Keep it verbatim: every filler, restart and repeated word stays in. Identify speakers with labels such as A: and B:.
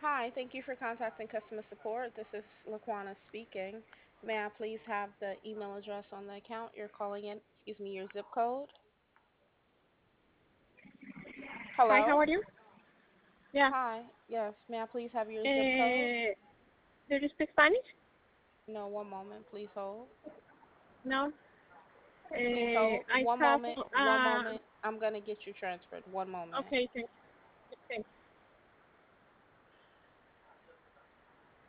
A: Hi, thank you for contacting customer support. This is Laquana speaking. May I please have the email address on the account you're calling in? Excuse me, your zip code.
B: Hi, how
A: Hello?
B: are you? Yeah.
A: Hi. Yes, may I please have your zip code?
B: Eh, do you speak Spanish?
A: No, one moment. Please hold.
B: No.
A: Please
B: Eh,
A: hold.
B: I
A: One
B: have.
A: moment. One
B: Uh,
A: moment. I'm going to get you transferred. One moment.
B: okay, thanks.